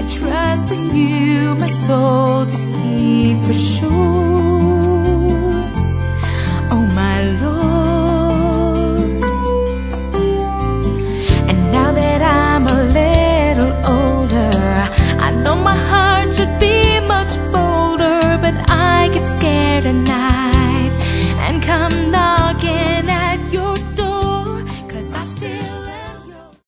trust in you, my soul to keep for sure.